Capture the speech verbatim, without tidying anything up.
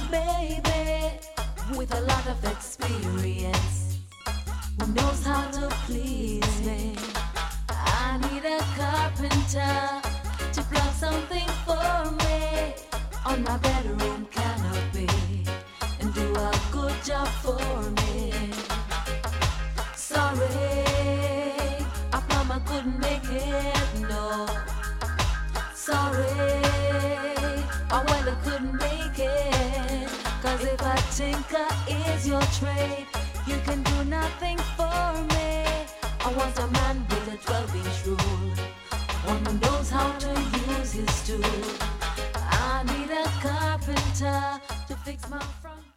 baby with a lot of experience who knows how to please me. I need a carpenter to plug something for me on my bedroom canopy and do a good job for me. Sorry, a plumber couldn't make it, no. Sorry, a welder couldn't make it. Cause if a tinker is your trade, you can do nothing for me. I want a man with a twelve inch rule, one who knows how to use his tool. I need a carpenter to fix my front